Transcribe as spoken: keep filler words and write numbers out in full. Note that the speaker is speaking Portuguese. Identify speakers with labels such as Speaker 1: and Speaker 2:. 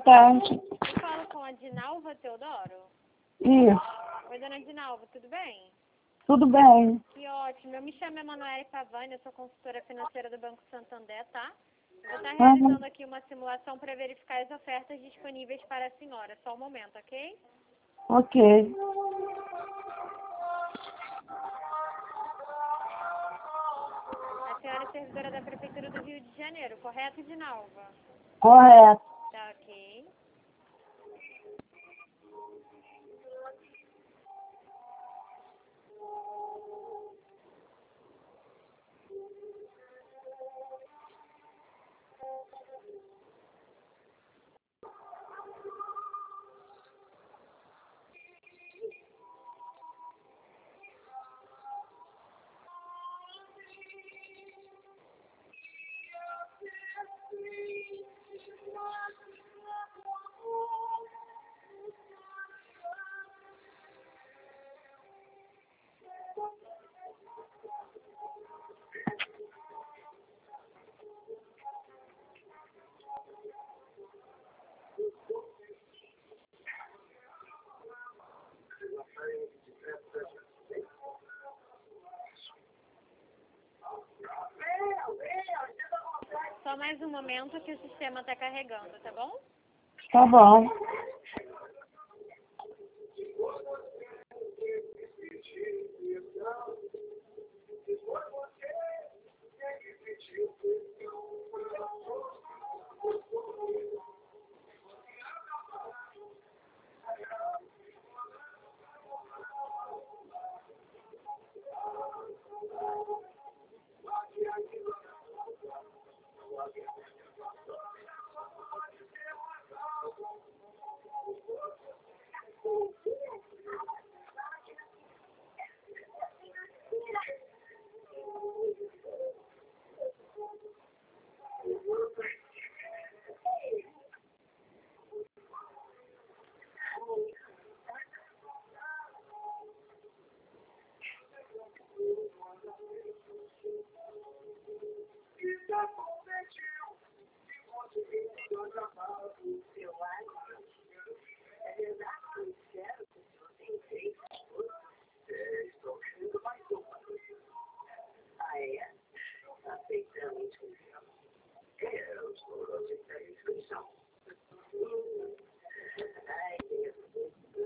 Speaker 1: tarde.
Speaker 2: Eu falo com a Dinalva Teodoro.
Speaker 1: Isso.
Speaker 2: Oi, dona Dinalva, tudo bem?
Speaker 1: Tudo bem.
Speaker 2: Que ótimo. Eu me chamo Emanuele Pavani, eu sou consultora financeira do Banco Santander, tá? Eu vou estar realizando aqui uma simulação para verificar as ofertas disponíveis para a senhora. Só um momento, ok?
Speaker 1: Ok.
Speaker 2: A senhora é servidora da Prefeitura do Rio de Janeiro, correto, Dinalva?
Speaker 1: Correto.
Speaker 2: Tá, ok. Só mais um momento que o sistema está carregando, tá bom?
Speaker 1: Tá bom.